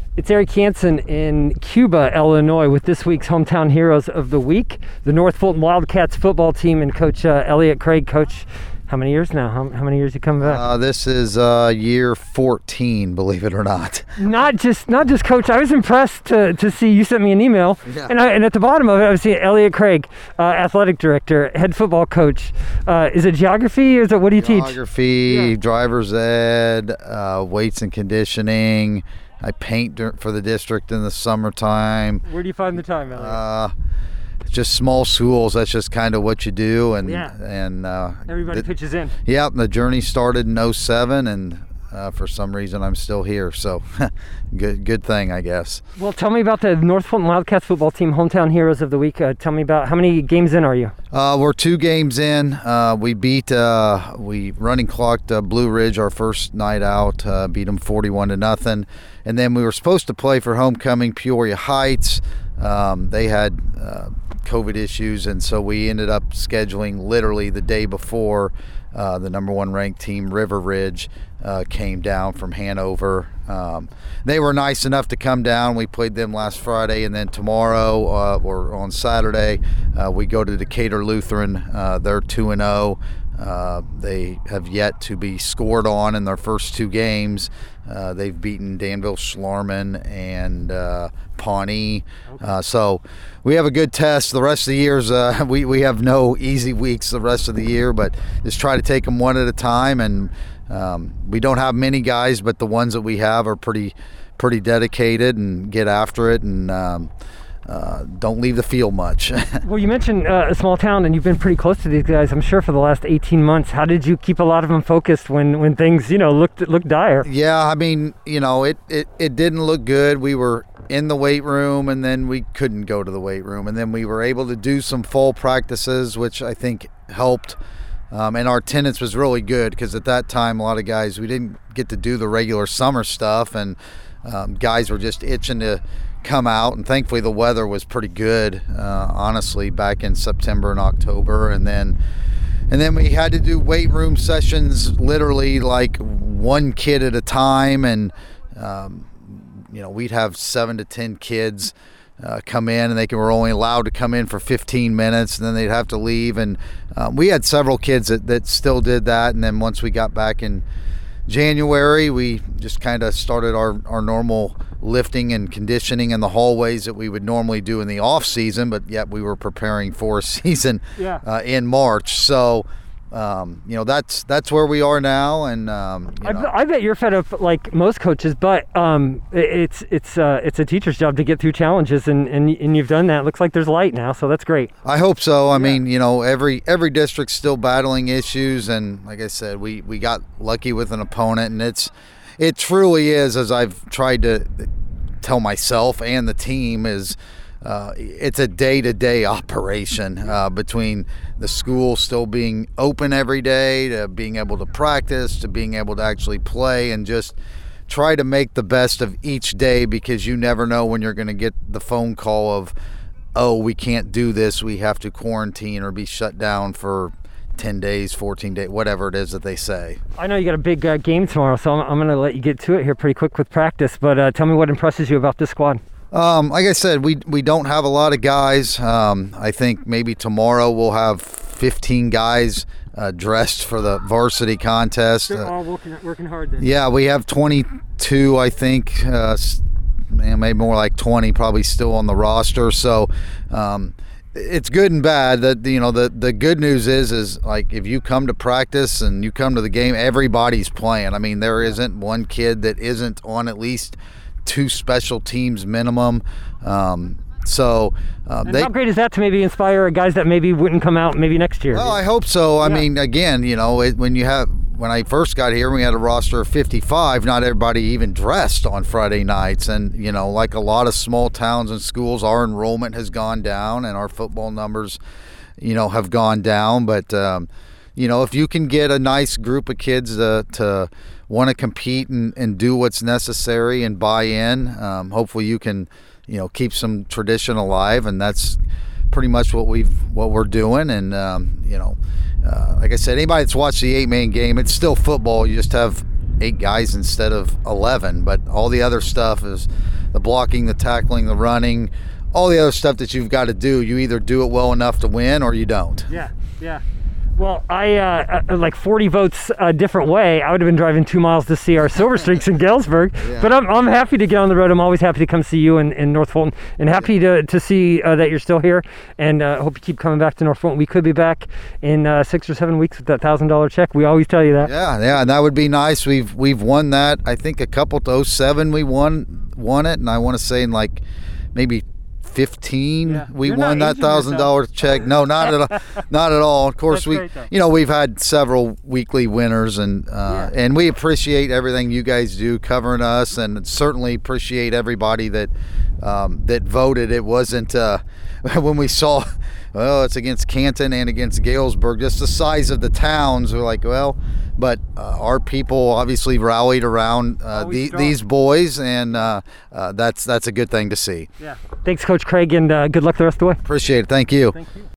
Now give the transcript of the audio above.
It's Eric Hansen in Cuba, Illinois, with this week's Hometown Heroes of the Week, the North Fulton Wildcats football team and Coach Elliot Craig. Coach, how many years now? How many years you coming back? This is year 14, believe it or not. Not just Coach. I was impressed to see you sent me an email, and at the bottom of it, I was seeing Elliot Craig, athletic director, head football coach. Is it geography? Or is it what do you teach? Geography, driver's ed, weights and conditioning. I paint for the district in the summertime. Where do you find the time, Elliot? Just small schools. That's just kind of what you do, and everybody pitches in. Yep, the journey started in 2007, and for some reason I'm still here. So, good thing, I guess. Well, tell me about the North Fulton Wildcats football team, Hometown Heroes of the Week. Tell me about how many games in are you? We're 2 games in. We running clocked Blue Ridge our first night out. Beat them 41-0, and then we were supposed to play for homecoming Peoria Heights. They had COVID issues, and so we ended up scheduling literally the day before the number 1 ranked team, River Ridge, came down from Hanover. They were nice enough to come down. We played them last Friday, and then tomorrow or on Saturday we go to Decatur Lutheran. They're 2-0. They have yet to be scored on in their first 2 games. They've beaten Danville Schlarman and Pawnee. So we have a good test. The rest of the years, we have no easy weeks the rest of the year, but just try to take them one at a time. And we don't have many guys, but the ones that we have are pretty dedicated and get after it, and don't leave the field much. Well, you mentioned a small town, and you've been pretty close to these guys, I'm sure, for the last 18 months. How did you keep a lot of them focused when things, looked dire? Yeah, I mean, it didn't look good. We were in the weight room, and then we couldn't go to the weight room, and then we were able to do some fall practices, which I think helped. And our attendance was really good, because at that time, a lot of guys, we didn't get to do the regular summer stuff, and guys were just itching to come out, and thankfully the weather was pretty good, honestly, back in September and October. And then we had to do weight room sessions literally like 1 kid at a time, and we'd have 7 to 10 kids come in, and they were only allowed to come in for 15 minutes, and then they'd have to leave. And we had several kids that still did that. And then once we got back in January, we just kind of started our normal lifting and conditioning in the hallways that we would normally do in the off season, but yet we were preparing for a season in March. So that's where we are now. And I bet you're fed up like most coaches, but it's a teacher's job to get through challenges, and you've done that. Looks like there's light now, so that's great. I hope so. I mean, every district's still battling issues, and like I said, we got lucky with an opponent, and it truly is, as I've tried to tell myself and the team, is it's a day-to-day operation, between the school still being open every day, to being able to practice, to being able to actually play, and just try to make the best of each day, because you never know when you're going to get the phone call of, oh, we can't do this, we have to quarantine or be shut down for 10 days, 14 days, whatever it is that they say. I know you got a big game tomorrow, so I'm going to let you get to it here pretty quick with practice, but tell me what impresses you about this squad. Like I said, we don't have a lot of guys. I think maybe tomorrow we'll have 15 guys dressed for the varsity contest. They're all working hard then. Yeah, we have 22, I think, maybe more like 20 probably still on the roster. So it's good and bad. That the good news is like, if you come to practice and you come to the game, everybody's playing. I mean, there isn't one kid that isn't on at least 2 special teams minimum. So how great is that to maybe inspire guys that maybe wouldn't come out maybe next year? Well, I hope so. I mean, again, when I first got here, we had a roster of 55. Not everybody even dressed on Friday nights. And, like a lot of small towns and schools, our enrollment has gone down and our football numbers, have gone down. But, if you can get a nice group of kids to want to compete and do what's necessary and buy in, hopefully you can, keep some tradition alive. And that's pretty much what we're doing. And, like I said, anybody that's watched the 8-man game, it's still football. You just have 8 guys instead of 11, but all the other stuff is the blocking, the tackling, the running, all the other stuff that you've got to do. You either do it well enough to win or you don't. Yeah. Well, I like 40 votes a different way. I would have been driving 2 miles to see our Silver Streaks in Galesburg. Yeah. But I'm happy to get on the road. I'm always happy to come see you in North Fulton, and happy to see that you're still here. And hope you keep coming back to North Fulton. We could be back in 6 or 7 weeks with that $1,000 check. We always tell you that. Yeah, and that would be nice. We've won that. I think a couple to 07 we won it, and I want to say in like maybe 15 we You're won not that aging yourself. $1,000 check. No, not at all. Not at all. Of course, That's great, though. we've had several weekly winners, and we appreciate everything you guys do covering us, and certainly appreciate everybody that voted. It wasn't when we saw, well, it's against Canton and against Galesburg, just the size of the towns. We're like, well, but our people obviously rallied around these boys, and that's a good thing to see. Yeah. Thanks, Coach Craig, and good luck the rest of the way. Appreciate it. Thank you. Thank you.